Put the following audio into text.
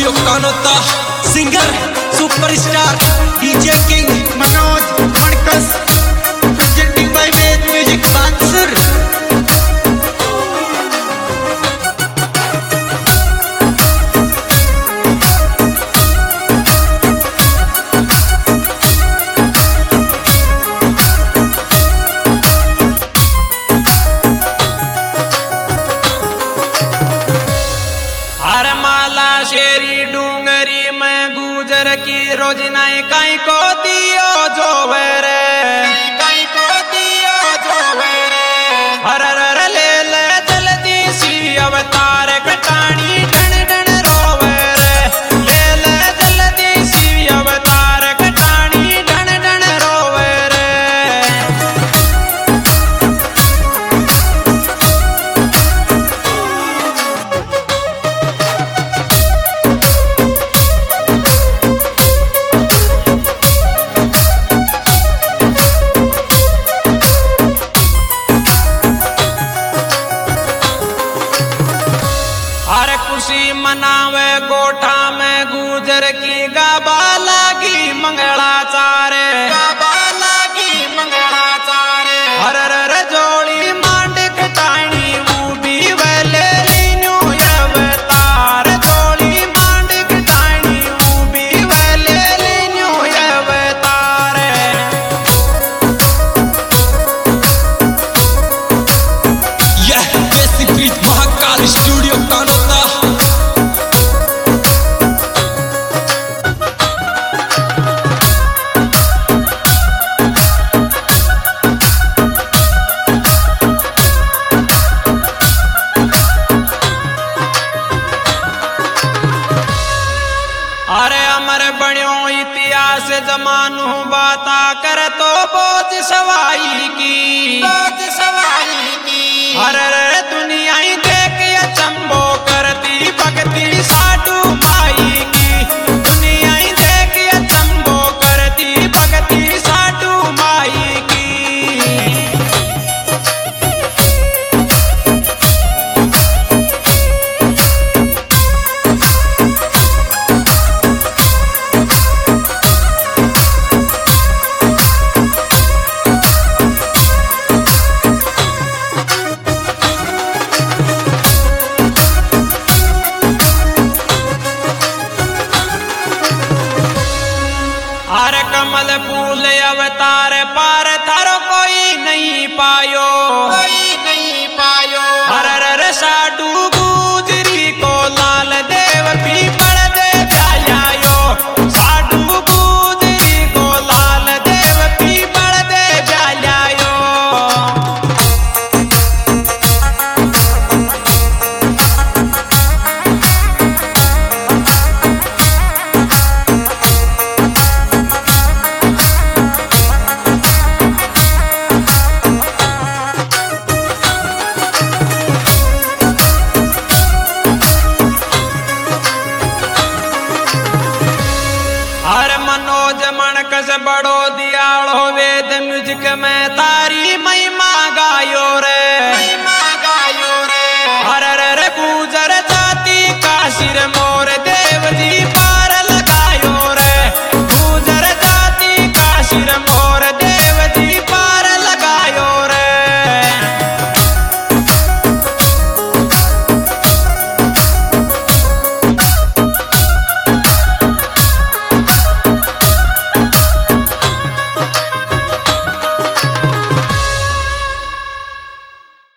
Studio Kanota singer superstar DJ king Manoj मणकस presenting by Ved music Bansur. शेरी डूंगरी में गुजर की रोजनाई काई को दियो जो रे काई को दियो जो रे हर हर ले ले जल्दी सी अवतार कटानी डन डन रोवे रे ले ले जल्दी सी अवतार कटानी डन डन रोवे रे। खुशी मनावे गोठा में गुजर की गाबा लागी मंगलाचारे गाबा लागी मंगलाचारे हर हर जोड़ी मांडक टाणी मूबी वेले लीन्यू अवतार जोड़ी मांडक टाणी मूबी वेले लीन्यू अवतार। यह देसी बीट महाकाल स्टूडियो कानोता। अरे अमर बण्यो इतिहास जमानू बाता कर तो बोझ सवाई की हर दुनिया ही देख अचंबो करती भक्ति साधु भाई की दुनिया ही देख अचंबो करती भक्ति साधु भाई की। हर कमल फूल अवतार पार थर कोई नहीं पायो हर हर साडू गुजरी को लाल देव पीपल दे जायो साडू गुजरी को लाल देव पीपल दे जायो। हर मनोज मणकस बड़ो दियाल हो वेद म्यूजिक में था